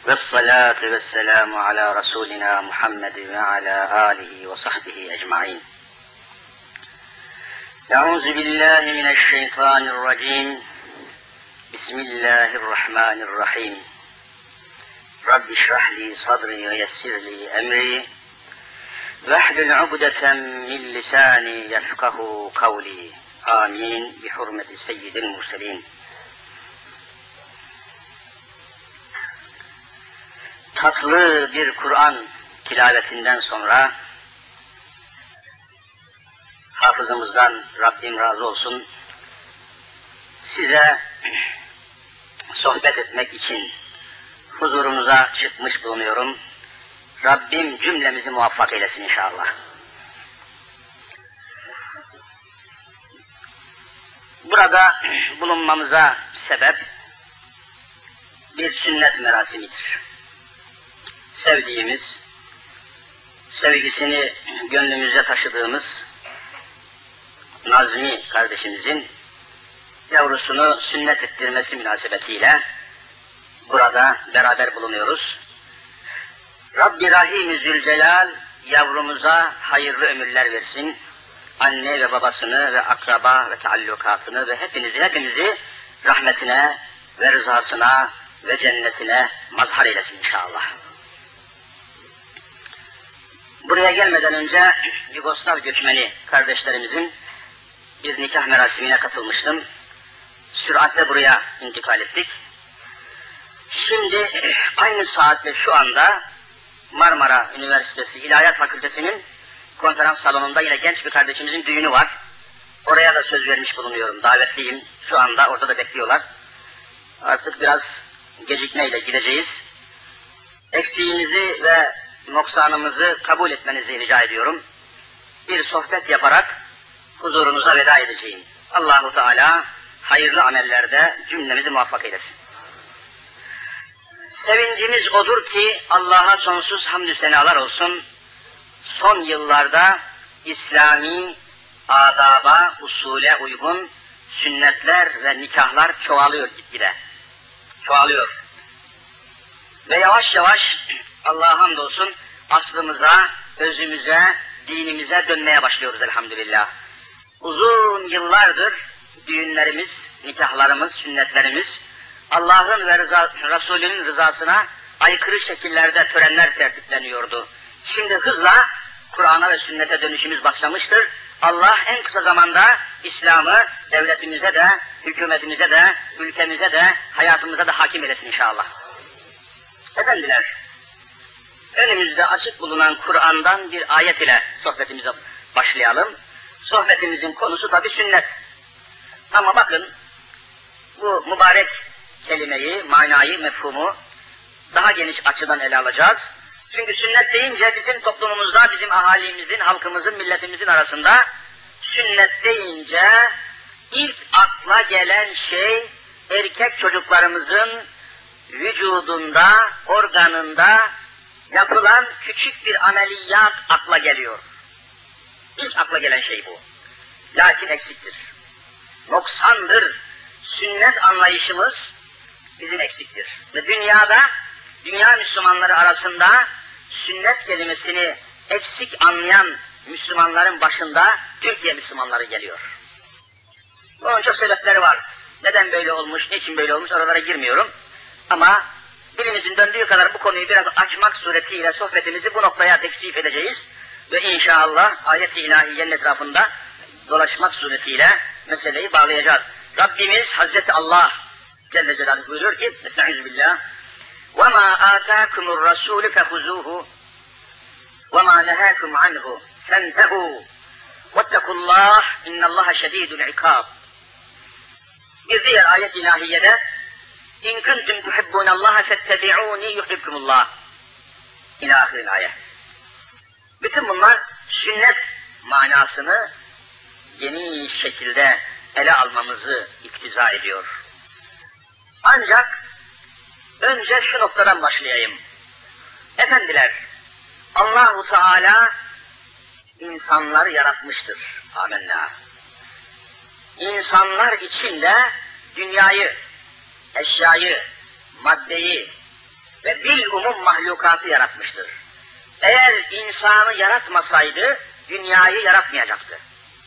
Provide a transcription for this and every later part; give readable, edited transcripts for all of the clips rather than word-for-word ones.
والصلاة والسلام على رسولنا محمد وعلى آله وصحبه أجمعين. أعوذ بالله من الشيطان الرجيم. بسم الله الرحمن الرحيم. رب اشرح لي صدري ويسر لي أمري واحلل عقدة من لساني يفقه قولي. آمين بحرمة سيد المرسلين. Tatlı bir Kur'an tilavetinden sonra hafızımızdan Rabbim razı olsun size sohbet etmek için huzurunuza çıkmış bulunuyorum. Rabbim cümlemizi muvaffak eylesin inşallah. Burada bulunmamıza sebep bir sünnet merasimidir. Sevdiğimiz, sevgisini gönlümüzde taşıdığımız Nazmi kardeşimizin yavrusunu sünnet ettirmesi münasebetiyle burada beraber bulunuyoruz. Rabbi Rahim-i Zülcelal yavrumuza hayırlı ömürler versin. Anne ve babasını ve akraba ve taallukatını ve hepimizi rahmetine ve rızasına ve cennetine mazhar eylesin inşallah. Buraya gelmeden önce Yugoslav göçmeni kardeşlerimizin bir nikah merasimine katılmıştım. Süratle buraya intikal ettik. Şimdi aynı saatte şu anda Marmara Üniversitesi İlahiyat Fakültesi'nin konferans salonunda yine genç bir kardeşimizin düğünü var. Oraya da söz vermiş bulunuyorum, davetliyim. Şu anda orada da bekliyorlar. Artık biraz gecikmeyle gideceğiz. Eksiğimizi ve noksanımızı kabul etmenizi rica ediyorum. Bir sohbet yaparak huzurunuza veda edeceğim. Allah-u Teala hayırlı amellerde cümlemizi muvaffak eylesin. Sevincimiz odur ki Allah'a sonsuz hamdü senalar olsun. Son yıllarda İslami adaba, usule uygun sünnetler ve nikahlar çoğalıyor gitgide. Çoğalıyor. Ve yavaş yavaş Allah'a hamdolsun aslımıza, özümüze, dinimize dönmeye başlıyoruz elhamdülillah. Uzun yıllardır düğünlerimiz, nikahlarımız, sünnetlerimiz Allah'ın ve Resulünün rızasına aykırı şekillerde törenler tertipleniyordu. Şimdi hızla Kur'an'a ve sünnete dönüşümüz başlamıştır. Allah en kısa zamanda İslam'ı devletimize de, hükümetimize de, ülkemize de, hayatımıza da hakim eylesin inşallah. Efendiler, önümüzde açık bulunan Kur'an'dan bir ayet ile sohbetimize başlayalım. Sohbetimizin konusu tabi sünnet. Ama bakın, bu mübarek kelimeyi, manayı, mefhumu daha geniş açıdan ele alacağız. Çünkü sünnet deyince bizim toplumumuzda, bizim ahalimizin, halkımızın, milletimizin arasında sünnet deyince ilk akla gelen şey erkek çocuklarımızın vücudunda, organında yapılan küçük bir ameliyat akla geliyor. İlk akla gelen şey bu. Lakin eksiktir. Noksandır. Sünnet anlayışımız bizim eksiktir. Ve dünya Müslümanları arasında sünnet kelimesini eksik anlayan Müslümanların başında Türkiye Müslümanları geliyor. Bunun çok sebepleri var. Neden böyle olmuş, niçin böyle olmuş oralara girmiyorum. Ama dilimizin döndüğü kadar bu konuyu biraz açmak suretiyle sohbetimizi bu noktaya teksif edeceğiz. Ve inşallah ayet-i ilahiyenin etrafında dolaşmak suretiyle meseleyi bağlayacağız. Rabbimiz Hazreti Allah Celle Celaluhu buyuruyor ki, Estağfirullah, وَمَا آتَاكُمُ الرَّسُولُ فَخُذُوهُ وَمَا نَهَاكُمْ عَنْهُ فَانْتَهُوا وَاتَّقُوا اللّٰهِ اِنَّ اللّٰهَ شَد۪يدُ الْعِقَابِ. Bir diğer ayet-i ilahiyede İn kuntum tuhibbunallaha fettebi'uni yuhibbukumullah. İlâ ahiril ayet. Bütün bunlar sünnet manasını geniş şekilde ele almamızı iktiza ediyor. Ancak önce şu noktadan başlayayım. Efendiler, Allah-u Teala insanları yaratmıştır. Amenna. İnsanlar içinde dünyayı, eşyayı, maddeyi, ve bilumum mahlukatı yaratmıştır. Eğer insanı yaratmasaydı, dünyayı yaratmayacaktı.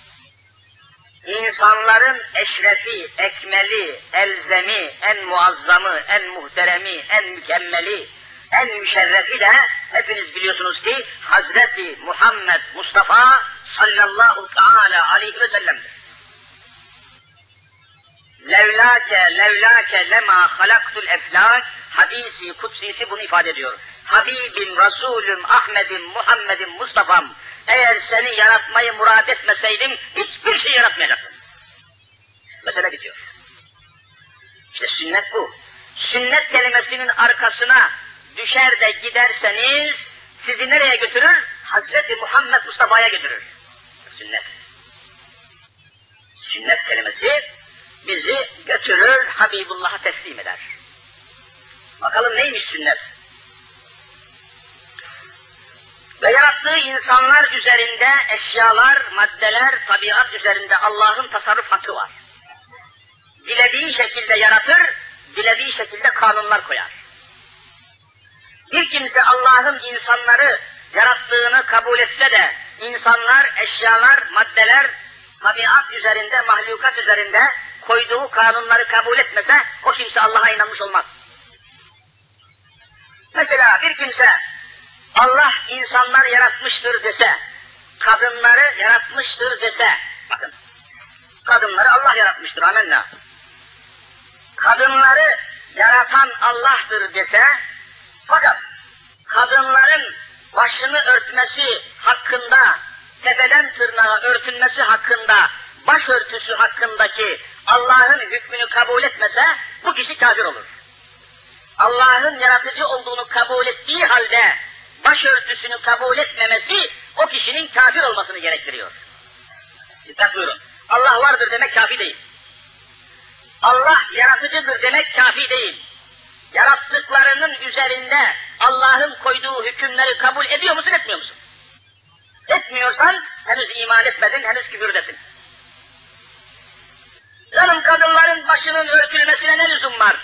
İnsanların eşrefi, ekmeli, elzemi, en muazzamı, en muhteremi, en mükemmeli, en müşerrefi de hepiniz biliyorsunuz ki Hazreti Muhammed Mustafa sallallahu teala aleyhi ve sellem'dir. Levlâke lema halaktul eflâk hadisi kutsisi bunu ifade ediyor. Habibim, Resulüm, Ahmedim, Muhammed'im, Mustafa'm, eğer seni yaratmayı murad etmeseydim hiçbir şey yaratmayacaktım. Mesele bitiyor. İşte sünnet bu. Sünnet kelimesinin arkasına düşer de giderseniz sizi nereye götürür? Hazreti Muhammed Mustafa'ya götürür. Sünnet. Sünnet kelimesi bizi götürür, Habibullah'a teslim eder. Bakalım neymiş sünnet? Ve yarattığı insanlar üzerinde eşyalar, maddeler, tabiat üzerinde Allah'ın tasarruf hakkı var. Dilediği şekilde yaratır, dilediği şekilde kanunlar koyar. Bir kimse Allah'ın insanları yarattığını kabul etse de insanlar, eşyalar, maddeler, tabiat üzerinde, mahlukat üzerinde koyduğu kanunları kabul etmese o kimse Allah'a inanmış olmaz. Mesela bir kimse Allah insanlar yaratmıştır dese, kadınları yaratmıştır dese, bakın, kadınları Allah yaratmıştır, amenna. Kadınları yaratan Allah'tır dese, fakat kadınların başını örtmesi hakkında, tepeden tırnağa örtünmesi hakkında, başörtüsü hakkındaki Allah'ın hükmünü kabul etmese, bu kişi kafir olur. Allah'ın yaratıcı olduğunu kabul ettiği halde, başörtüsünü kabul etmemesi, o kişinin kafir olmasını gerektiriyor. Dikkat buyurun. Allah vardır demek kafi değil. Allah yaratıcıdır demek kafi değil. Yarattıklarının üzerinde Allah'ın koyduğu hükümleri kabul ediyor musun, etmiyor musun? Etmiyorsan henüz iman etmedin, henüz küfürdesin. Canım, kadınların başının örtülmesine ne lüzum var?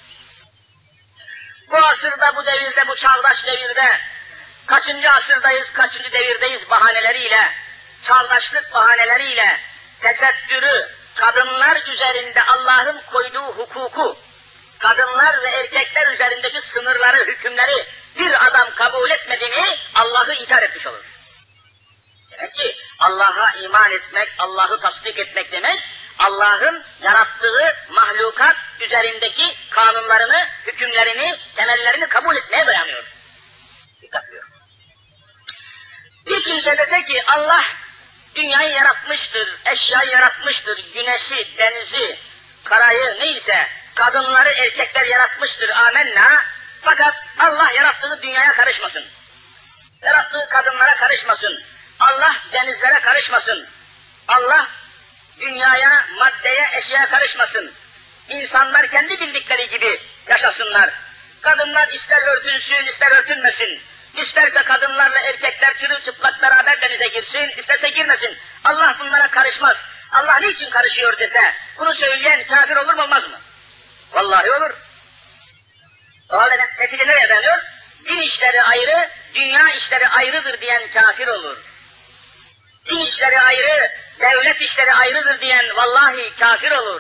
Bu asırda, bu devirde, bu çağdaş devirde, kaçıncı asırdayız, kaçıncı devirdeyiz bahaneleriyle, çağdaşlık bahaneleriyle, tesettürü, kadınlar üzerinde Allah'ın koyduğu hukuku, kadınlar ve erkekler üzerindeki sınırları, hükümleri bir adam kabul etmediğini Allah'ı inkar etmiş olur. Demek ki Allah'a iman etmek, Allah'ı tasdik etmek demek, Allah'ın yarattığı mahlukat üzerindeki kanunlarını, hükümlerini, temellerini kabul etmeye dayanıyor. Dikkat ediyor. Bir kimse dese ki Allah dünyayı yaratmıştır, eşyayı yaratmıştır, güneşi, denizi, karayı neyse, kadınları, erkekler yaratmıştır, amenna, fakat Allah yarattığı dünyaya karışmasın. Yarattığı kadınlara karışmasın. Allah denizlere karışmasın. Allah dünyaya, maddeye, eşyaya karışmasın. İnsanlar kendi bildikleri gibi yaşasınlar. Kadınlar ister örtünsün, ister örtünmesin. İsterse kadınlarla erkekler çırılçıplak beraber denize girsin, isterse girmesin. Allah bunlara karışmaz. Allah niçin karışıyor dese, bunu söyleyen kafir olur mu, olmaz mı? Vallahi olur. O halde netice nereye dayanıyor? Din işleri ayrı, dünya işleri ayrıdır diyen kafir olur. Din işleri ayrı, devlet işleri ayrıdır diyen vallahi kafir olur.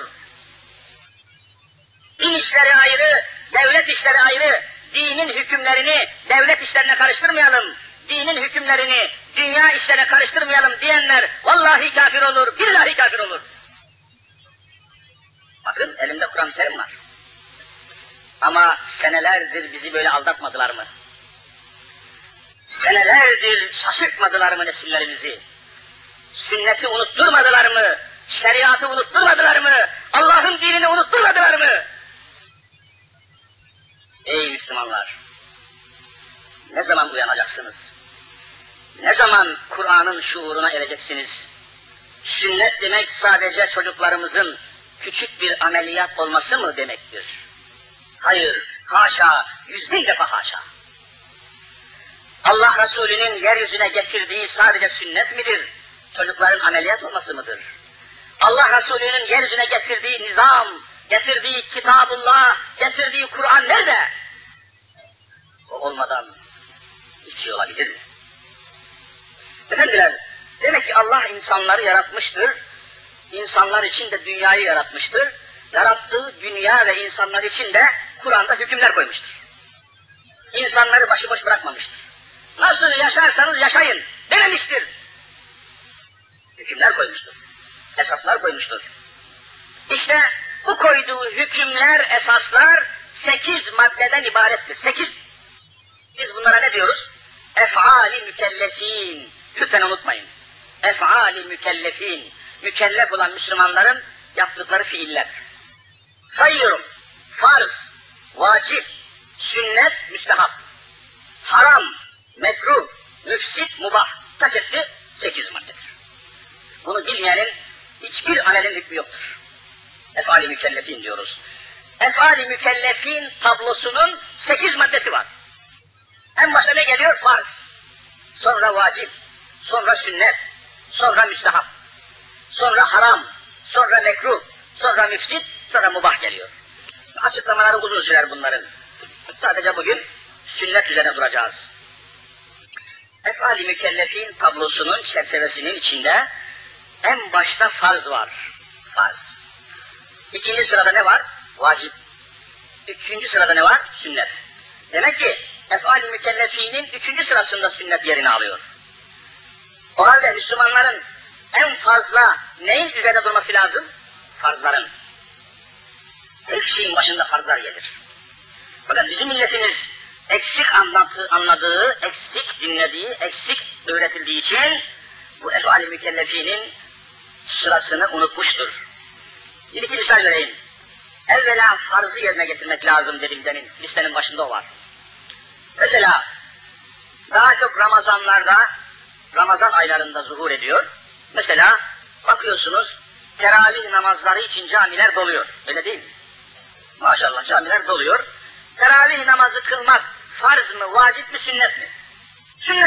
Din işleri ayrı, devlet işleri ayrı, dinin hükümlerini devlet işlerine karıştırmayalım, dinin hükümlerini dünya işlerine karıştırmayalım diyenler vallahi kafir olur, billahi kafir olur. Bakın elimde Kur'an-ı Kerim var. Ama senelerdir bizi böyle aldatmadılar mı? Senelerdir şaşırtmadılar mı nesillerimizi? Sünneti unutturmadılar mı? Şeriatı unutturmadılar mı? Allah'ın dinini unutturmadılar mı? Ey Müslümanlar! Ne zaman uyanacaksınız? Ne zaman Kur'an'ın şuuruna ereceksiniz? Sünnet demek sadece çocuklarımızın küçük bir ameliyat olması mı demektir? Hayır, haşa, 100.000 defa haşa. Allah Resulü'nün yeryüzüne getirdiği sadece sünnet midir? Çocukların ameliyat olması mıdır? Allah Resulü'nün yeryüzüne getirdiği nizam, getirdiği Kitabullah, getirdiği Kur'an nerede? olabilir mi? Efendiler, demek ki Allah insanları yaratmıştır. İnsanlar için de dünyayı yaratmıştır. Yarattığı dünya ve insanlar için de Kur'an'da hükümler koymuştur. İnsanları başıboş bırakmamıştır. Nasıl yaşarsanız yaşayın dememiştir. Hükümler koymuştur. Esaslar koymuştur. İşte bu koyduğu hükümler, esaslar 8 maddeden ibarettir. 8. Biz bunlara ne diyoruz? Ef'ali mükellefin. Lütfen unutmayın. Ef'ali mükellefin. Mükellef olan Müslümanların yaptıkları fiiller. Sayıyorum. Farz, vacip, sünnet, müstehap. Haram, mekruh, müfsit, mubah. Kaç etti? 8 maddedir. Bunu bilmeyenin hiçbir amelin hükmü yoktur. Ef'ali mükellefin diyoruz. Ef'ali mükellefin tablosunun 8 maddesi var. En başta ne geliyor? Farz. Sonra vacip. Sonra sünnet. Sonra müstehap. Sonra haram. Sonra mekruh. Sonra müfsit. Sonra mubah geliyor. Açıklamaları uzun sürer bunların. Sadece bugün sünnet üzerine duracağız. Ef'ali mükellefin tablosunun çerçevesinin içinde en başta farz var. Farz. İkinci sırada ne var? Vacip. Üçüncü sırada ne var? Sünnet. Demek ki ef'al-i mükellefinin 3. sırasında sünnet yerini alıyor. O halde Müslümanların en fazla neyin üzerinde durması lazım? Farzların. Her şeyin başında farzlar gelir. Fakat bizim milletimiz eksik anladığı, eksik dinlediği, eksik öğretildiği için bu ef'al-i mükellefinin sırasını unutmuştur. Bir iki misal vereyim. Evvela farzı yerine getirmek lazım dedim demin. Listenin başında o var. Mesela daha çok Ramazanlarda, Ramazan aylarında zuhur ediyor. Mesela bakıyorsunuz teravih namazları için camiler doluyor. Öyle değil mi? Maşallah camiler doluyor. Teravih namazı kılmak farz mı, vacip mi, sünnet mi? Sünnet.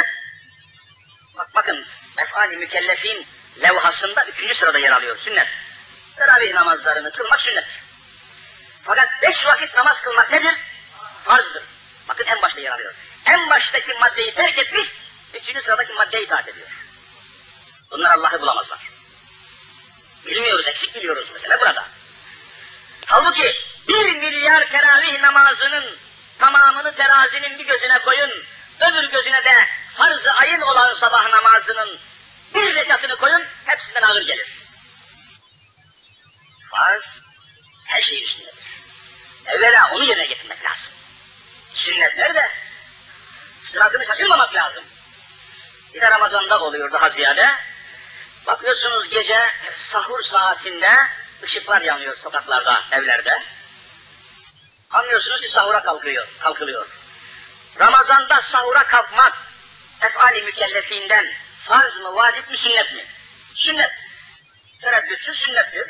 Bakın ef'al-i mükellefin levhasında 3. sırada yer alıyor. Sünnet. Teravih namazlarını kılmak sünnet. Fakat 5 vakit namaz kılmak nedir? Farzdır. Bakın en başta yer alıyor. En baştaki maddeyi terk etmiş, 3. sıradaki maddeye itaat ediyor. Bunlar Allah'ı bulamazlar. Bilmiyoruz, eksik biliyoruz mesela burada. Halbuki 1 milyar teravih namazının tamamını terazinin bir gözüne koyun, öbür gözüne de farz-ı ayın olan sabah namazının bir rekatını koyun, hepsinden ağır gelir. Farz, her şeyin üstündedir. Evvela onu yerine getirmek lazım. Sünnetler de sırasını şaşırmamak lazım. Bir de Ramazan'da oluyor daha ziyade. Bakıyorsunuz gece sahur saatinde ışıklar yanıyor sokaklarda, evlerde. Anlıyorsunuz ki sahura kalkılıyor. Ramazan'da sahura kalkmak ef'al-i mükellefinden farz mı, vacip mi, sünnet mi? Sünnet. Tereddütsüz sünnettir.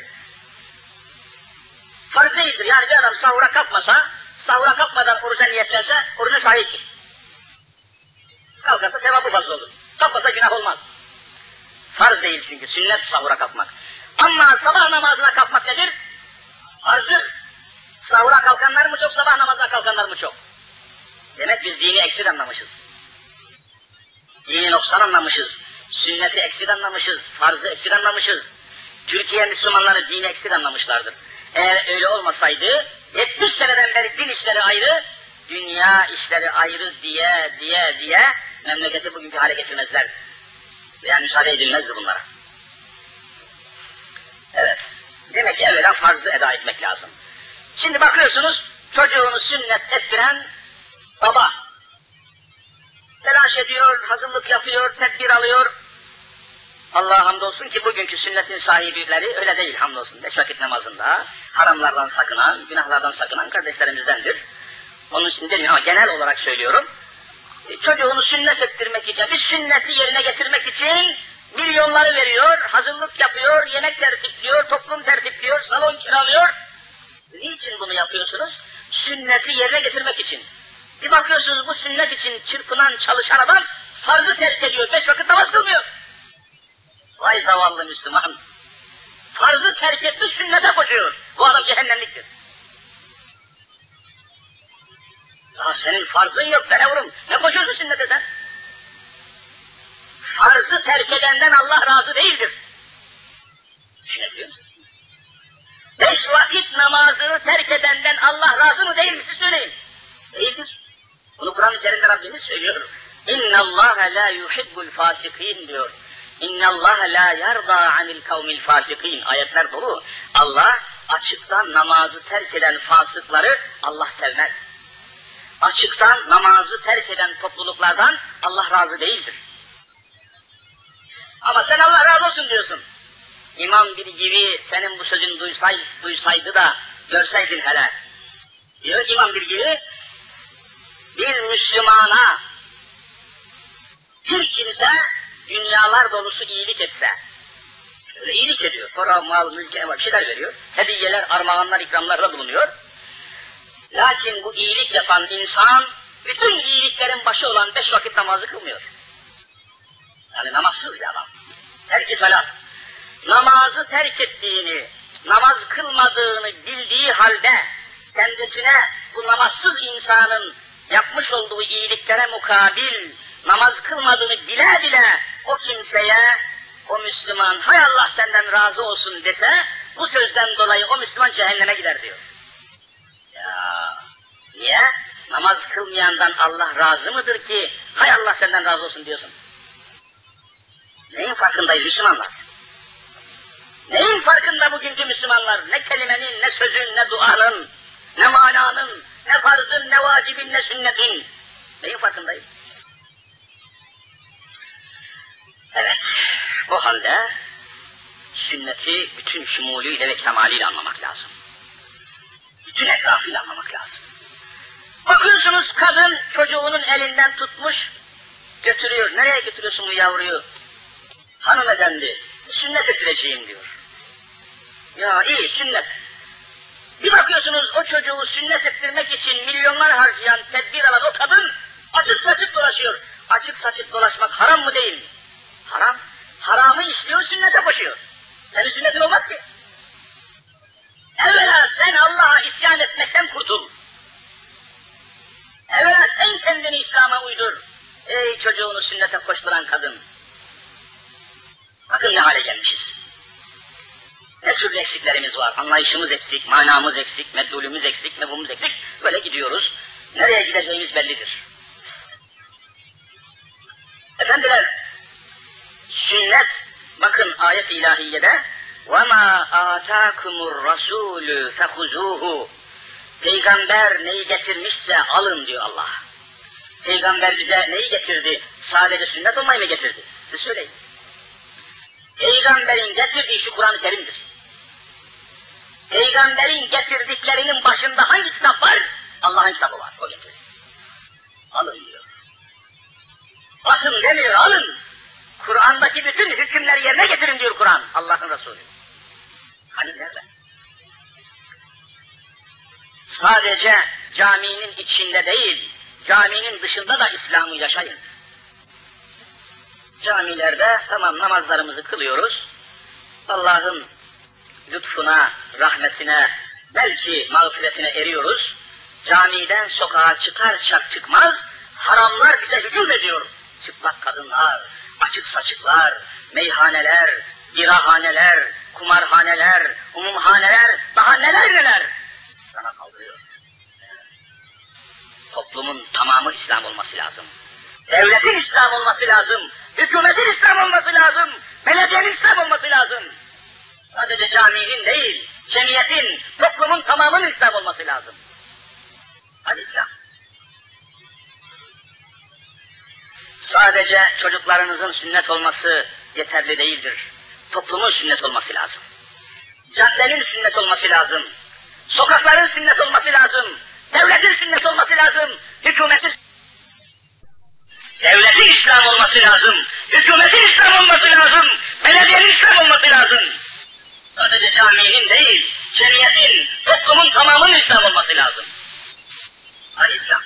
Farz değildir. Yani bir adam sahura kalkmasa, sahura kalkmadan oruca niyetlense, orucu sahiptir. Kalkarsa sevabı fazla olur. Kalkmasa günah olmaz. Farz değil çünkü, sünnet sahura kalkmak. Ama sabah namazına kalkmak nedir? Farzdır. Sahura kalkanlar mı çok, sabah namazına kalkanlar mı çok? Demek biz dini eksik anlamışız. Dini noksan anlamışız. Sünneti eksik anlamışız. Farzı eksik anlamışız. Türkiye Müslümanları dini eksik anlamışlardır. Eğer öyle olmasaydı, 70 seneden beri din işleri ayrı, dünya işleri ayrı diye memleketi bugünkü hale getirmezlerdi. Veya müsaade edilmezdi bunlara. Evet, demek ki evvela farzı eda etmek lazım. Şimdi bakıyorsunuz, çocuğunu sünnet ettiren baba, telaş ediyor, hazırlık yapıyor, tedbir alıyor. Allah'a hamdolsun ki bugünkü sünnetin sahibileri öyle değil hamdolsun. 5 vakit namazında haramlardan sakınan, günahlardan sakınan kardeşlerimizdendir. Onun için demiyorum ama genel olarak söylüyorum. Çocuğunu sünnet ettirmek için, bir sünneti yerine getirmek için milyonları veriyor, hazırlık yapıyor, yemek tertipliyor, toplum tertipliyor, salon kiralıyor. Niçin bunu yapıyorsunuz? Sünneti yerine getirmek için. Bir bakıyorsunuz bu sünnet için çırpınan, çalışan adam farzı terk ediyor, 5 vakit namaz kılmıyor. Vay zavallı Müslüman! Farzı terk etmiş, sünnete koşuyor. Bu adam cehennemliktir. Ya senin farzın yok be yavrum, ne koşuyorsun sünnete sen? Farzı terk edenden Allah razı değildir. Düşünebiliyor musun? 5 vakit namazını terk edenden Allah razı mı değil mi siz söyleyin. Değildir. Bunu Kur'an-ı Kerim'de Rabbimiz söylüyor. اِنَّ اللّٰهَ لَا يُحِبُّ الْفَاسِقِينَ diyor. اِنَّ اللّٰهَ لَا يَرْضَى عَنِ الْكَوْمِ الْفَاسِقِينَ. Ayetler dolu. Allah açıktan namazı terk eden fasıkları Allah sevmez. Açıktan namazı terk eden topluluklardan Allah razı değildir. Ama sen Allah razı olsun diyorsun. İmam bir gibi senin bu sözün duysaydı da görseydin hele. Diyor İmam bir gibi, bir Müslümana bir kimse dünyalar dolusu iyilik etse, öyle iyilik ediyor, para, mal, mülke, bir şeyler veriyor, hediyeler, armağanlar, ikramlarla bulunuyor. Lakin bu iyilik yapan insan, bütün iyiliklerin başı olan 5 vakit namazı kılmıyor. Yani namazsız bir adam. Terk-i salat. Namazı terk ettiğini, namaz kılmadığını bildiği halde, kendisine bu namazsız insanın yapmış olduğu iyiliklere mukabil, namaz kılmadığını bile bile o kimseye, o Müslüman, hay Allah senden razı olsun dese, bu sözden dolayı o Müslüman cehenneme gider diyor. Ya, niye? Namaz kılmayandan Allah razı mıdır ki, hay Allah senden razı olsun diyorsun? Neyin farkındayız Müslümanlar? Neyin farkında bugünkü Müslümanlar? Ne kelimenin, ne sözün, ne duanın, ne mananın, ne farzın, ne vacibin, ne sünnetin. Neyin farkındayız? Evet, o halde sünneti bütün şumulüyle ve kemaliyle anlamak lazım. Bütün etrafıyla anlamak lazım. Bakıyorsunuz kadın çocuğunun elinden tutmuş, götürüyor. Nereye götürüyorsun bu yavruyu? Hanımefendi, sünnet ettireceğim diyor. Ya iyi, sünnet. Bir bakıyorsunuz o çocuğu sünnet ettirmek için milyonlar harcayan, tedbir alan o kadın açık saçık dolaşıyor. Açık saçık dolaşmak haram mı değil mi? Haram. Haramı istiyor, sünnete koşuyor. Senin sünnetin olmaz ki. Evvela sen Allah'a isyan etmekten kurtul. Evvela sen kendini İslam'a uydur. Ey çocuğunu sünnete koşturan kadın. Bakın ne hale gelmişiz. Ne türlü eksiklerimiz var. Anlayışımız eksik, manamız eksik, meddulümüz eksik, mefhumumuz eksik. Böyle gidiyoruz. Nereye gideceğimiz bellidir. Efendiler, sünnet, bakın ayet-i ilahiyede وَمَا آتَاكُمُ الرَّسُولُ فَخُذُوهُ. Peygamber neyi getirmişse alın diyor Allah. Peygamber bize neyi getirdi? Sadece sünnet olmayı mı getirdi? Siz söyleyin. Peygamberin getirdiği şu Kur'an-ı Kerim'dir. Peygamberin getirdiklerinin başında hangi kitap var? Allah'ın kitabı var, o getirdi. Alın diyor. Atın demiyor, alın. Kur'an'daki bütün hükümleri yerine getirin diyor Kur'an, Allah'ın Resulü. Hani nerede? Sadece caminin içinde değil, caminin dışında da İslam'ı yaşayın. Camilerde tamam namazlarımızı kılıyoruz, Allah'ın lütfuna, rahmetine, belki mağfiretine eriyoruz. Camiden sokağa çıkar çıkmaz, haramlar bize hücum ediyor. Çıplak kadınlar, açık saçıklar, meyhaneler, birahaneler, kumarhaneler, umumhaneler, daha neler neler sana saldırıyor. Toplumun tamamı İslam olması lazım. Devletin İslam olması lazım. Hükümetin İslam olması lazım. Belediyenin İslam olması lazım. Sadece caminin değil, cemiyetin, toplumun tamamının İslam olması lazım. Hadi İslam. Sadece çocuklarınızın sünnet olması yeterli değildir. Toplumun sünnet olması lazım. Caddenin sünnet olması lazım. Sokakların sünnet olması lazım. Devletin sünnet olması lazım. Devletin İslam olması lazım. Hükümetin İslam olması lazım. Belediyenin İslam olması lazım. Sadece caminin değil, cemiyetin, toplumun tamamının İslam olması lazım. Hadi İslam.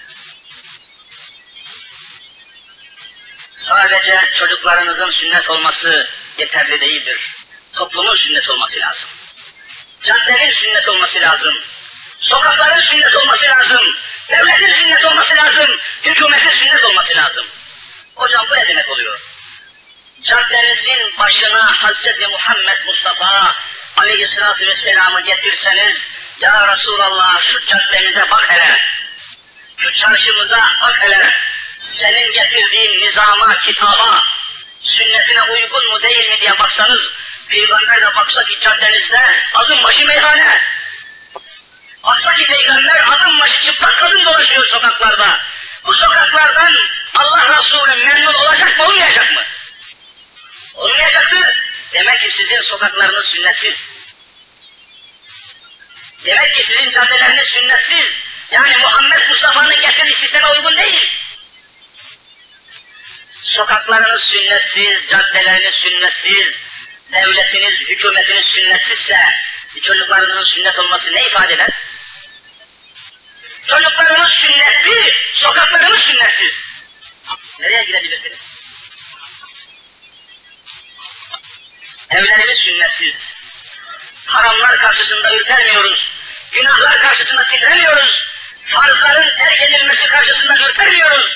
Sadece çocuklarınızın sünnet olması yeterli değildir. Toplumun sünnet olması lazım. Caddenin sünnet olması lazım. Sokakların sünnet olması lazım. Devletin sünnet olması lazım. Hükümetin sünnet olması lazım. Hocam bu ne demek oluyor? caddenizin başına Hazreti Muhammed Mustafa Aleyhisselatü Vesselam'ı getirseniz, ya Resulallah şu caddemize bak hele, şu çarşımıza bak hele, senin getirdiğin nizama, kitaba, sünnetine uygun mu değil mi diye baksanız, Peygamber de baksa ki caddenizde adım başı meyhane, baksa ki Peygamber adım başı çıplak kadın dolaşıyor sokaklarda. Bu sokaklardan Allah Resulü memnun olacak mı, olmayacak mı? Olmayacaktır. Demek ki sizin sokaklarınız sünnetsiz. Demek ki sizin caddeleriniz sünnetsiz. Yani Muhammed Mustafa'nın getirdiği sisteme uygun değil. Sokaklarınız sünnetsiz, caddeleriniz sünnetsiz, devletiniz, hükümetiniz sünnetsizse, çocuklarınızın sünnet olması ne ifade eder? Çocuklarımız sünnetli, sokaklarımız sünnetsiz. Nereye gidebilirsiniz? Evlerimiz sünnetsiz. Haramlar karşısında ürpermiyoruz. Günahlar karşısında titremiyoruz. Farzların terk edilmesi karşısında ürpermiyoruz.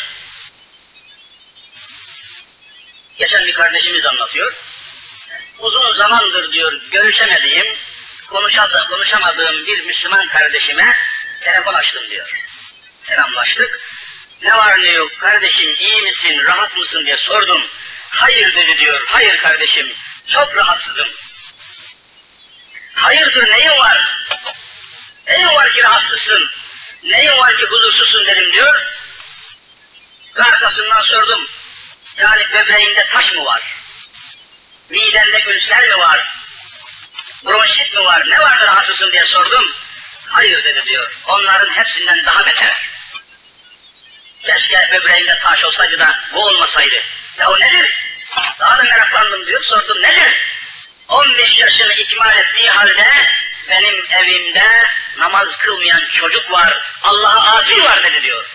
Geçen bir kardeşimiz anlatıyor. Uzun zamandır diyor görüşemediğim, konuşamadığım bir Müslüman kardeşime telefon açtım diyor. Selamlaştık. Ne var ne yok kardeşim, iyi misin, rahat mısın diye sordum. Hayır dedi diyor. Hayır kardeşim, çok rahatsızım. Hayırdır, neyin var? Neyin var ki rahatsızsın? Neyin var ki huzursuzsun dedim diyor. Ve arkasından sordum. Yani böbreğinde taş mı var? Midende ülser mi var? Bronşit mi var? Ne vardır rahatsızsın diye sordum. Hayır dedi diyor. Onların hepsinden daha beter. Keşke böbreğinde taş olsaydı da bu olmasaydı. Ya o nedir? Daha da meraklandım diyor. Sordum nedir? 15 yaşını ikmal ettiği halde benim evimde namaz kılmayan çocuk var. Allah'a asi var dedi diyor.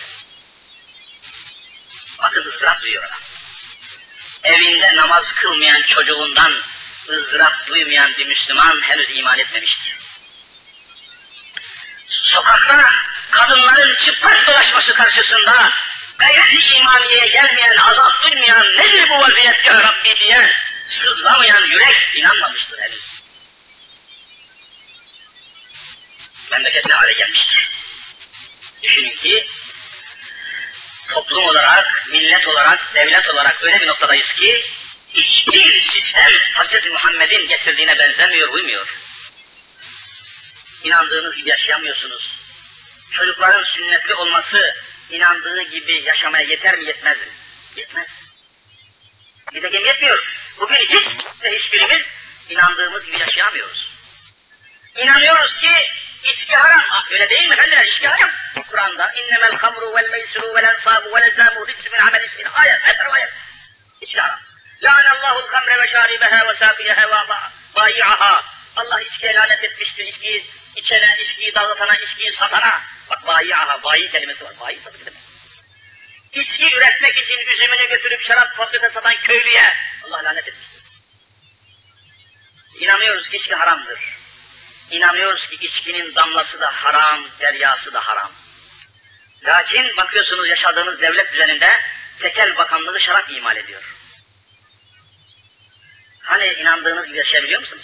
Bakın ızdırap duyuyor adam. Evinde namaz kılmayan çocuğundan ızdırap duymayan bir Müslüman henüz iman etmemiştir. Sokakta kadınların çıplak dolaşması karşısında gayret-i imaniyeye gelmeyen, azap duymayan, nedir bu vaziyet ya Rabbi diye sızlamayan yürek inanmamıştır henüz. Memleketli hale gelmiştir. Düşünün ki toplum olarak, millet olarak, devlet olarak öyle bir noktadayız ki hiçbir sistem Hz. Muhammed'in getirdiğine benzemiyor, uymuyor. İnandığınız gibi yaşayamıyorsunuz. Çocukların sünnetli olması inandığı gibi yaşamaya yeter mi, yetmez mi? Yetmez. Nitekim yetmiyor. Bugün hiçbirimiz inandığımız gibi yaşayamıyoruz. İnanıyoruz ki içki haram. Öyle değil mi efendiler? İçki haram. Kur'an'da innemel hamru vel meysiru vel ensabu vel ezzamu rizmin amel ismin. Ayet. İçki haram. Lâneallâhu'l hamre ve şâribeha ve sâfiyeha ve bâyi'aha. Allah içkiye lanet etmiştir. İçkiyi içene, içkiyi dağıtana, içkiyi satana. Bak bâyi'aha, bayi kelimesi var. Bayi satıcı demek. İçki üretmek için üzümünü götürüp şarap fabrikası satan köylüye Allah lanet etmiştir. İnanıyoruz ki içki haramdır. İnanıyoruz ki içkinin damlası da haram, deryası da haram. Lakin bakıyorsunuz yaşadığınız devlet düzeninde tekel bakanlığı şarap imal ediyor. Hani inandığınız gibi yaşayabiliyor musunuz?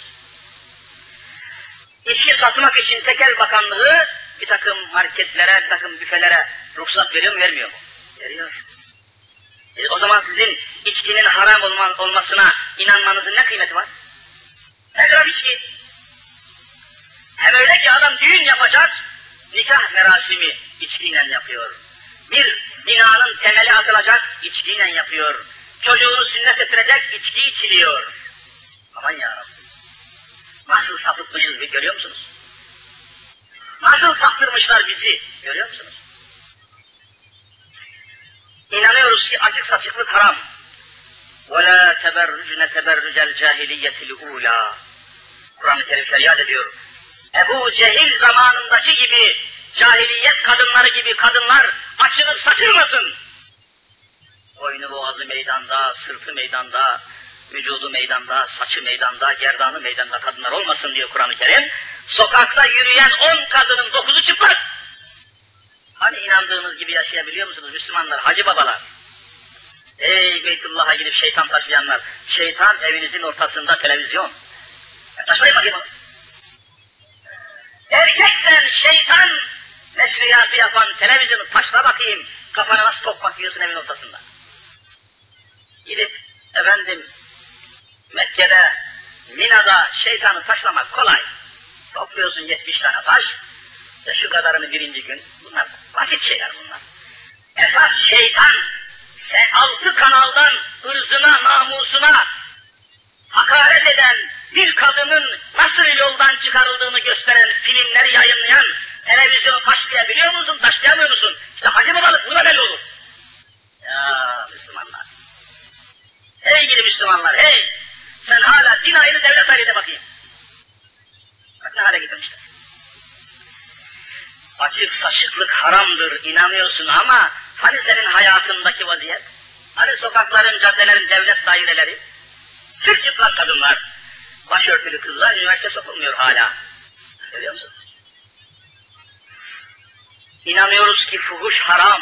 İçki satmak için tekel bakanlığı bir takım marketlere, bir takım büfelere ruhsat veriyor mu, vermiyor mu? Veriyor. O zaman sizin içkinin haram olmasına inanmanızın ne kıymeti var? Ne kadar içki? Hem öyle ki adam düğün yapacak, nikah merasimi içkiyle yapıyor. Bir binanın temeli atılacak, içkiyle yapıyor. Çocuğunu sünnet ettirecek, içki içiliyor. Aman yarabbim. Nasıl sapıtmışız bir görüyor musunuz? Nasıl saptırmışlar bizi görüyor musunuz? İnanıyoruz ki açık saçıklık haram. وَلَا تَبَرُّجْنَ تَبَرُّجَ الْجَاهِلِيَّةِ الْعُولَى. Kur'an-ı Kerim feryat ediyor. Ebu Cehil zamanındaki gibi, cahiliyet kadınları gibi kadınlar açılıp saçılmasın. Boynu boğazı meydanda, sırtı meydanda, vücudu meydanda, saçı meydanda, gerdanı meydanda kadınlar olmasın diyor Kur'an-ı Kerim. Sokakta yürüyen 10 kadının 9'u çıplak. Hani inandığınız gibi yaşayabiliyor musunuz Müslümanlar, hacı babalar? Ey Beytullah'a gidip şeytan taşlayanlar, şeytan evinizin ortasında televizyon. Taşlayın bakayım onu. Erkeksen şeytan neşriyatı yapan televizyonu taşla bakayım, kafana nasıl top bakıyorsun evin ortasında. Gidip efendim Mekke'de, Mina'da şeytanı taşlamak kolay. Topluyorsun 70 tane taş, işte şu kadarını birinci gün, bunlar basit şeyler bunlar. Esas şeytan, sen 6 kanaldan ırzına, namusuna hakaret eden bir kadının nasıl yoldan çıkarıldığını gösteren filmleri yayınlayan televizyonu taşlayabiliyor musun, taşlayamıyor musun? İşte Hacı Babalık buna belli olur. Ya Müslümanlar, hey gidi Müslümanlar, hey! Sen hala din ayrı, devlet ayrı de bakayım. Bak ne hale getirmişler. Açık saçıklık haramdır, inanıyorsun ama hani senin hayatındaki vaziyet? Hani sokakların, caddelerin, devlet daireleri? Çıplak kadınlar, başörtülü kızlar, üniversite sokulmuyor hala. Görüyor musun? İnanıyoruz ki fuhuş haram.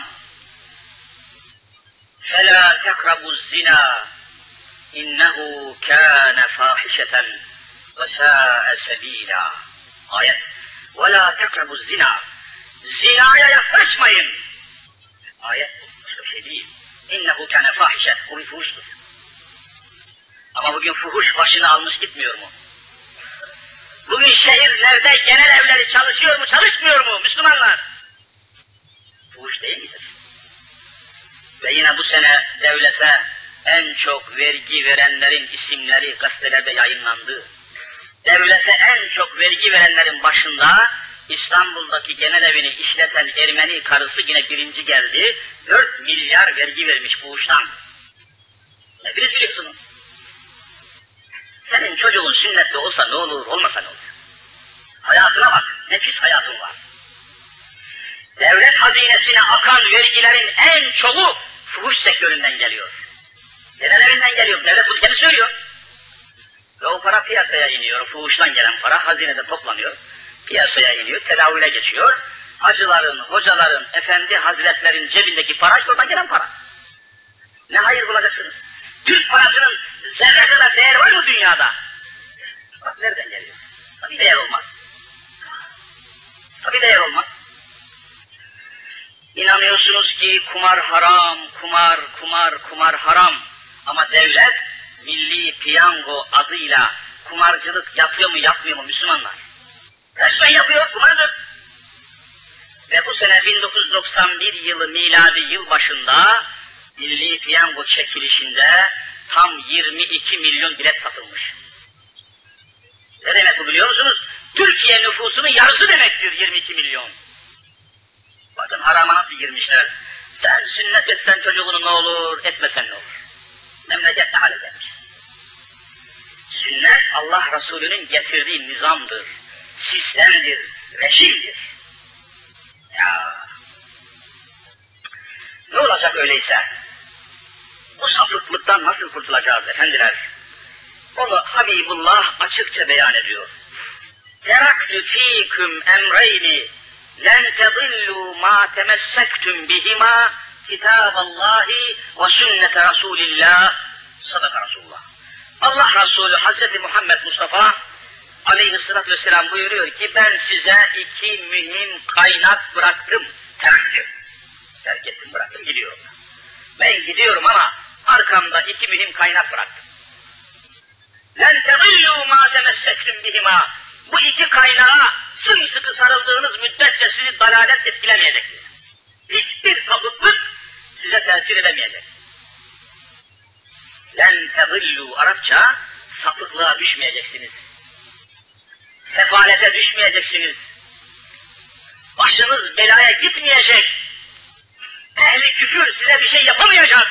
فَلَا تَقْرَبُوا الزِّنَا اِنَّهُ كَانَ فَاحِشَةً وَسَاءَ سَب۪يلًا. Ayet. وَلَا تَقْرَبُوا الزِّنَا. Zinaya yaklaşmayın. Ayet bu, başka bir şey değil. اِنَّهُ كَانَ فَاحِشَةً. Bu bir fuhuştur. Ama bugün fuhuş başını almış gitmiyor mu? Bugün şehirlerde genel evleri çalışıyor mu, çalışmıyor mu Müslümanlar? Fuhuş değil midir? Ve yine bu sene devlete en çok vergi verenlerin isimleri gazetelerde yayınlandı. Devlete en çok vergi verenlerin başında İstanbul'daki genel evini işleten Ermeni karısı yine birinci geldi. 4 milyar vergi vermiş fuhuştan. Hepiniz biliyorsunuz. Senin çocuğun sünnetli olsa ne olur, olmasa ne olur? Hayatına bak, nefis hayatın var. Devlet hazinesine akan vergilerin en çoğu fuhuş sektöründen geliyor. Genel evinden geliyor, devlet bunu kendi söylüyor. Ve o para piyasaya iniyor, fuhuştan gelen para hazinede toplanıyor. Piyasaya iniyor, tedavüle geçiyor. Hacıların, hocaların, efendi hazretlerin cebindeki para işte oradan gelen para. Ne hayır bulacaksınız? Türk parasının zerre kadar değeri var mı dünyada? Bak nereden geliyor? Tabii değer olmaz. Tabii değer olmaz. İnanıyorsunuz ki kumar haram, kumar haram. Ama devlet milli piyango adıyla kumarcılık yapıyor mu yapmıyor mu Müslümanlar? Resmen yapıyor, kumardır. Ve bu sene 1991 yılı miladi yıl başında milli piyango çekilişinde tam 22 milyon bilet satılmış. Ne demek bu biliyor musunuz? Türkiye nüfusunun yarısı demektir 22 milyon. Bakın harama nasıl girmişler. Sen sünnet etsen çocuğunu ne olur, etmesen ne olur? Memleket ne hale gelmiş? Sünnet Allah Resulü'nün getirdiği nizamdır, sistemdir, rejimdir. Ya ne olacak öyleyse? Bu sapıklıktan nasıl kurtulacağız efendiler? Onu Habibullah açıkça beyan ediyor. Teraktü fîküm emreyni len tedillû mâ temessektum bihima kitâballâhi ve sünnete Resulillah. Sadaka Resulullah. Allah Resulü Hazreti Muhammed Mustafa aleyhissalatü vesselam buyuruyor ki ben size 2 mühim kaynak bıraktım. Terk ettim, bıraktım, gidiyorum. Ben gidiyorum ama arkamda 2 mühim kaynak bıraktım. لَنْ تَضِلُّوا مَا تَمَسَّكْتُمْ بِهِمَا. Bu 2 kaynağa sımsıkı sarıldığınız müddetçe sizi dalalet etkilemeyecektir. Hiçbir sapıklık size tesir edemeyecek. لَنْ تَضِلُّوا Arapça sapıklığa düşmeyeceksiniz. Sefalete düşmeyeceksiniz. Başınız belaya gitmeyecek. Ehli küfür size bir şey yapamayacak.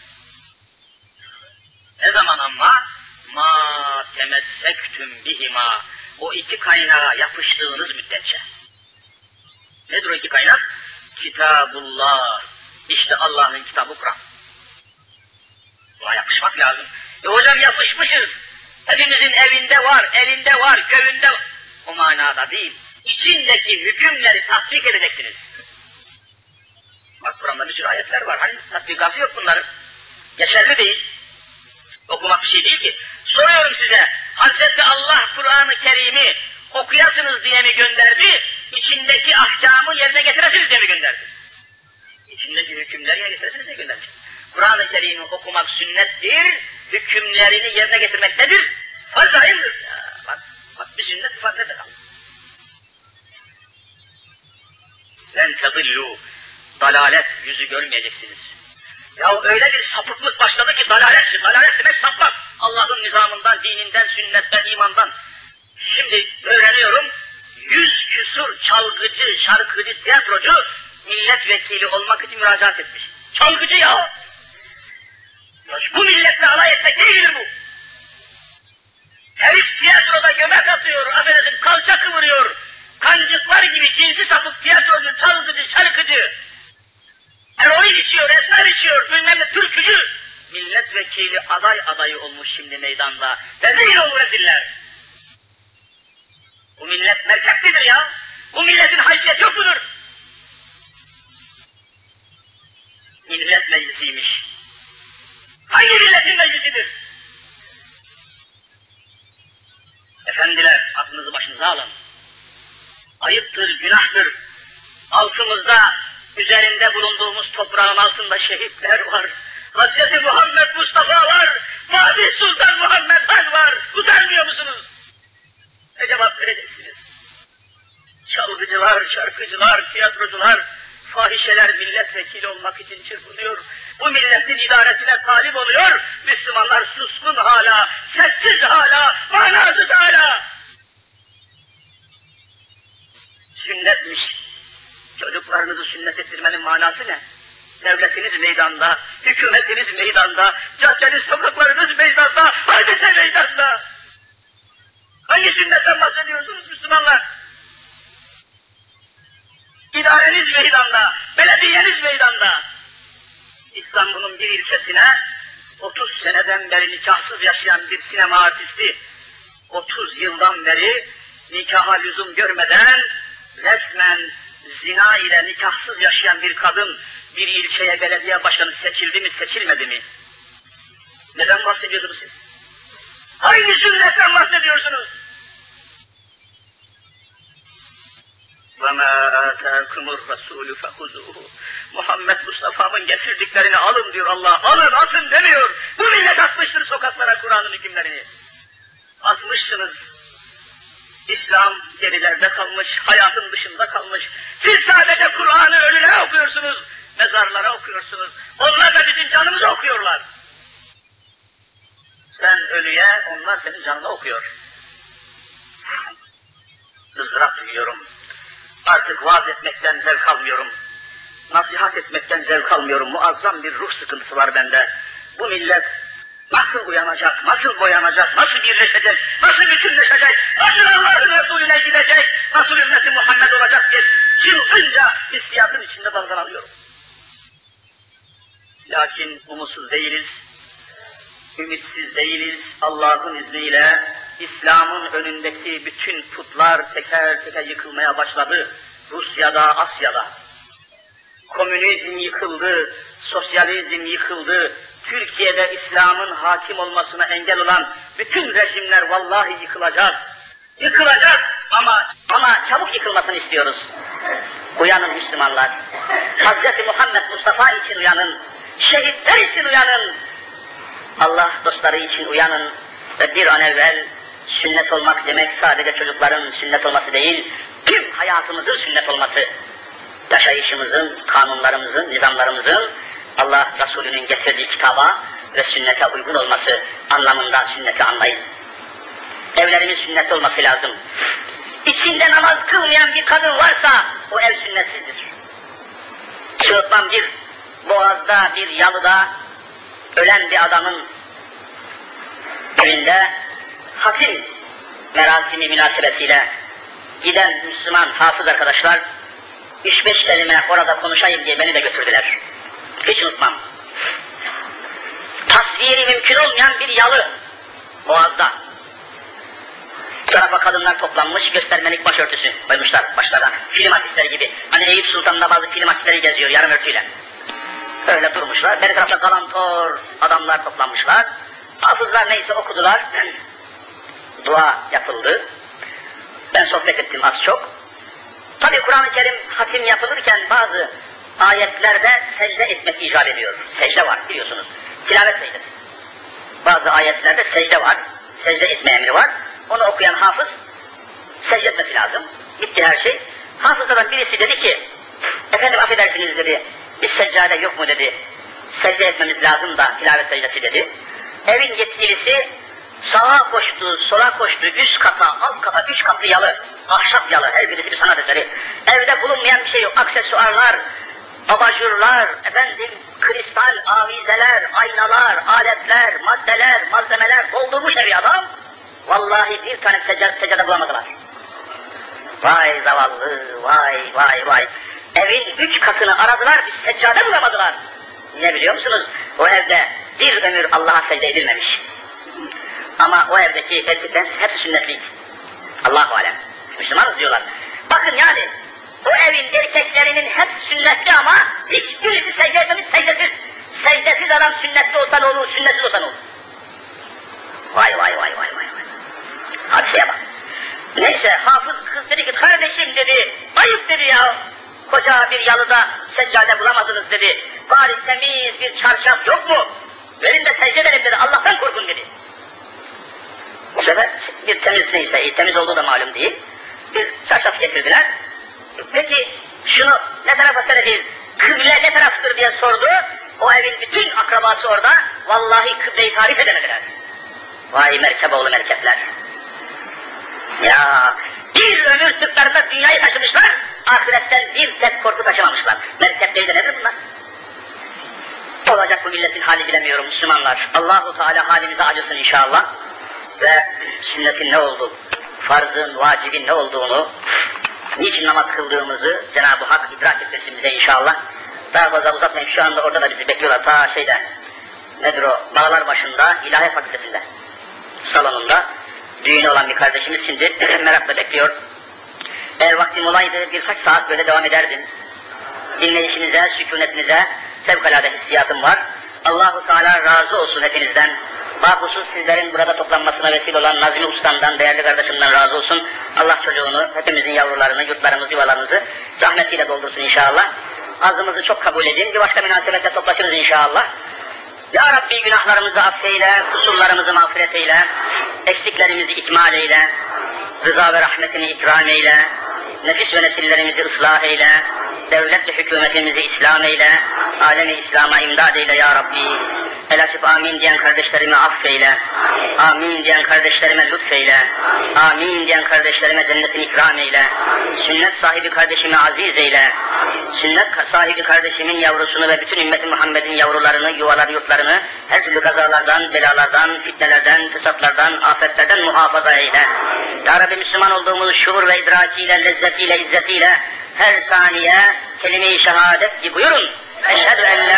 Ne zaman ama? Ma temessektüm bihima. O 2 kaynağa yapıştığınız müddetçe. Nedir o 2 kaynak? Kitabullah. İşte Allah'ın kitabı Kur'an. Buna yapışmak lazım. Hocam yapışmışız. Hepimizin evinde var, elinde var, köyünde var. O manada değil. İçindeki hükümleri tatbik edeceksiniz. Bak Kur'an'da bir sürü ayetler var. Hani tatbikası yok bunların. Geçerli değil. Okumak bir şey değil ki. Soruyorum size, Hazreti Allah Kur'an-ı Kerim'i okuyasınız diye mi gönderdi, içindeki ahkamı yerine getiresiniz diye mi gönderdi? İçindeki hükümleri yerine getiresiniz diye göndermiş. Kur'an-ı Kerim'i okumak sünnettir, hükümlerini yerine getirmek nedir? Farz ayındır. Bak bir sünnet farz eder. Len tedillu, dalalet yüzü görmeyeceksiniz. Ya öyle bir sapıklık başladı ki dalalet demek sapmak. Allah'ın nizamından, dininden, sünnetten, imandan. Şimdi öğreniyorum, 100 küsur çalgıcı, şarkıcı, tiyatrocu milletvekili olmak için müracaat etmiş. Çalgıcı ya! Bu milletle alay etmek değildir bu. Herif tiyatroda göbek atıyor, affedersin kalça kıvırıyor. Kancıklar gibi cinsi sapık tiyatrocu, çalgıcı, şarkıcı. Eroin içiyor, esrar içiyor, bilmem ne türkücü. Milletvekili adayı olmuş şimdi meydanda. Rezil olur reziller. Bu millet merkeplidir ya. Bu milletin haysiyeti yok mudur? Millet meclisiymiş. Hangi milletin meclisidir? Efendiler, aklınızı başınıza alın. Ayıptır, günahtır. Altımızda, üzerinde bulunduğumuz toprağın altında şehitler var. Hz. Muhammed Mustafa var. Fatih Sultan Muhammed Han var. Utanmıyor musunuz? Ne cevap vereceksiniz? Çalgıcılar, şarkıcılar, tiyatrocular, fahişeler milletvekili olmak için çırpınıyor. Bu milletin idaresine talip oluyor. Müslümanlar suskun hala, sessiz hala, manasız hala. Sünnetmiş. Çocuklarınızı sünnet ettirmenin manası ne? Devletiniz meydanda, hükümetiniz meydanda, caddeniz, sokaklarınız meydanda, hadise meydanda. Hangi sünnetten bahsediyorsunuz Müslümanlar? İdareniz meydanda, belediyeniz meydanda. İstanbul'un bir ilçesine 30 seneden beri nikahsız yaşayan bir sinema artisti, 30 yıldan beri nikaha lüzum görmeden resmen zina ile nikahsız yaşayan bir kadın bir ilçeye belediye başkanı seçildi mi, seçilmedi mi? Neden bahsediyorsunuz siz? Hangi sünnetten bahsediyorsunuz? وَمَا آتَاكُمُ الرَّسُولُ فَخُذُوهُ Muhammed Mustafa'nın getirdiklerini alın diyor Allah. Alın, atın demiyor. Bu millet atmıştır sokaklara Kur'an'ın hükümlerini. Atmışsınız. İslam gerilerde kalmış, hayatın dışında kalmış. Siz sadece Kur'an'ı ölüne okuyorsunuz, mezarlara okuyorsunuz. Onlar da bizim canımızı okuyorlar. Sen ölüye, onlar senin canını okuyor. ızdırap duyuyorum. Artık vaaz etmekten zevk almıyorum. Nasihat etmekten zevk almıyorum. Muazzam bir ruh sıkıntısı var bende. Bu millet nasıl uyanacak, nasıl boyanacak, nasıl birleşecek, nasıl bütünleşecek, nasıl Allah'ın Resulüne gidecek, nasıl ümmeti Muhammed olacak diye çılgınca hissiyatın içinde dalgalanıyorum. Lakin umutsuz değiliz, ümitsiz değiliz. Allah'ın izniyle İslam'ın önündeki bütün putlar teker teker yıkılmaya başladı. Rusya'da, Asya'da. Komünizm yıkıldı, sosyalizm yıkıldı. Türkiye'de İslam'ın hakim olmasına engel olan bütün rejimler vallahi yıkılacak. Yıkılacak ama çabuk yıkılmasını istiyoruz. Uyanın Müslümanlar. Hz. Muhammed Mustafa için uyanın. Şehitler için uyanın. Allah dostları için uyanın ve bir an evvel sünnet olmak demek sadece çocukların sünnet olması değil, tüm hayatımızın sünnet olması, yaşayışımızın, kanunlarımızın, nizamlarımızın Allah Resulü'nün getirdiği kitaba ve sünnete uygun olması anlamında sünneti anlayın. Evlerimiz sünnet olması lazım. İçinde namaz kılmayan bir kadın varsa o ev sünnetsizdir. Şuradan bir boğazda, bir yalıda ölen bir adamın evinde hatim merasimi münasebetiyle giden Müslüman hafız arkadaşlar 3-5 kelime orada konuşayım diye beni de götürdüler. Hiç unutmam. Tasviri mümkün olmayan bir yalı boğazda. Tarafa kadınlar toplanmış, göstermelik başörtüsü koymuşlar başlarına. Film artistleri gibi. Hani Eyüp Sultan'da bazı film artistleri geziyor yarım örtüyle. Öyle durmuşlar. Beri tarafta galantor adamlar toplanmışlar. Hafızlar neyse okudular. Dua yapıldı. Ben sohbet ettim az çok. Tabi Kur'an-ı Kerim hatim yapılırken bazı ayetlerde secde etmek icap ediyor. Secde var biliyorsunuz. Tilavet secdesi. Bazı ayetlerde secde var. Secde etme emri var. Onu okuyan hafız secde etmesi lazım. Bitti her şey. Hafızlardan birisi dedi ki, efendim affedersiniz dedi, bir seccade yok mu dedi, secde etmemiz lazım da tilavet secdesi dedi. Evin yetkilisi sağa koştu, sola koştu, üst kata, alt kata, 3 katlı yalı, ahşap yalı, her birisi bir sanat eseri. Evde bulunmayan bir şey yok, aksesuarlar, abajurlar, efendim, kristal, avizeler, aynalar, aletler, maddeler, malzemeler doldurmuş evi adam. Vallahi bir tane seccade bulamadılar. Vay zavallı, vay. Evin 3 katını aradılar, bir seccade bulamadılar. Ne biliyor musunuz? O evde bir ömür Allah'a secde edilmemiş. Ama o evdeki erkeklerin hepsi sünnetlik. Allahu alem. Müslümanız diyorlar. Bakın yani, o evin erkeklerinin hepsi sünnetli ama hiçbirisi secde etmemiş, secdesiz. Secdesiz adam sünnetli olsa ne olur, sünnetsiz olsa ne olur? Vay. Hadiseye bak. Neyse, hafız kız dedi ki, kardeşim dedi, ayıp dedi ya, koca bir yalıda seccade bulamadınız dedi, bari temiz bir çarşaf yok mu? Verin de secde edelim dedi, Allah'tan korkun dedi. Bu sefer bir temiz neyse, temiz olduğu da malum değil, bir çarşaf getirdiler. Peki, şunu ne tarafa sereceğiz, kıble ne taraftır diye sordu, o evin bütün akrabası orada, vallahi kıbleyi tarif edemediler. Vay merkeboğlu merkepler. Ya bir ömür sırtlarında dünyayı taşımışlar, ahiretten bir tek korku taşımamışlar. Merkepleri de nedir bunlar? Olacak bu milletin hali bilemiyorum Müslümanlar. Allahu Teala halimize acısın inşallah. Ve sünnetin ne olduğu, farzın, vacibin ne olduğunu, niçin namaz kıldığımızı Cenab-ı Hak idrak etmesin bize inşallah. Daha fazla uzatmayayım, şu anda orada da bizi bekliyorlar ta nedir o, Bağlar başında, İlahiyat Fakültesi'nde, salonunda. Düğünü olan bir kardeşimiz şimdi merakla bekliyor. Eğer vaktim olaydı birkaç saat böyle devam ederdim. Dinleyişinize, sükunetinize fevkalade hissiyatım var. Allahu Teala razı olsun hepinizden. Bahusus sizlerin burada toplanmasına vesile olan Nazmi Usta'ndan, değerli kardeşimden razı olsun. Allah çocuğunu, hepimizin yavrularını, yurtlarımızı, yuvalarımızı rahmetiyle doldursun inşallah. Azımızı çok kabul edin, bir başka münasebette toplaşırız inşallah. Ya Rabbi günahlarımızı affeyle, kusurlarımızı mağfiret eyle, eksiklerimizi ikmal eyle, rıza ve rahmetini ikram eyle, nefis ve nesillerimizi ıslah eyle, devlet ve hükümetimizi İslam eyle, alemi İslam'a imdad eyle ya Rabbi. El açıp amin diyen kardeşlerime affeyle, amin diyen kardeşlerime lütfeyle, amin diyen kardeşlerime cennetin ikram eyle, sünnet sahibi kardeşimi aziz eyle, sünnet sahibi kardeşimin yavrusunu ve bütün ümmeti Muhammed'in yavrularını, yuvaları, yurtlarını her türlü kazalardan, belalardan, fitnelerden, fırsatlardan, afetlerden muhafaza eyle. Ya Rabbi Müslüman olduğumuz şuur ve idrakiyle, lezzetiyle, izzetiyle her saniye kelime-i şehadet ki buyurun. Eşhedü en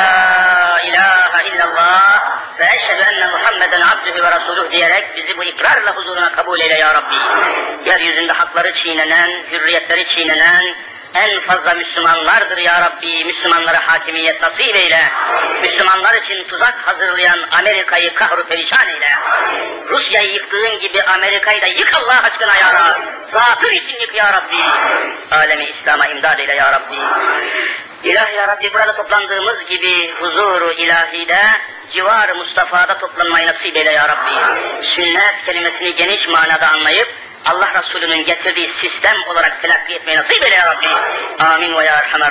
la ilahe illallah ve eşhedü enne Muhammeden abdühü ve resuluh diyerek bizi bu ikrarla huzuruna kabul eyle ya Rabbi. Yeryüzünde hakları çiğnenen, hürriyetleri çiğnenen en fazla Müslümanlardır ya Rabbi. Müslümanlara hakimiyet nasip eyle. Müslümanlar için tuzak hazırlayan Amerika'yı kahru perişan eyle. Rusya'yı yıktığın gibi Amerika'yı da yık Allah aşkına ya Rabbi. Zatın için yık ya Rabbi. Alemi İslam'a imdad eyle ya Rabbi. İlahi ya Rabbi burada toplandığımız gibi huzuru ilahide, civar-ı Mustafa'da toplanmayı nasip eyle ya Rabbi. Sünnet kelimesini geniş manada anlayıp Allah Resulü'nün getirdiği sistem olarak telakki etmeyi nasip eyle ya Rabbi. Amin ve ya Erhamer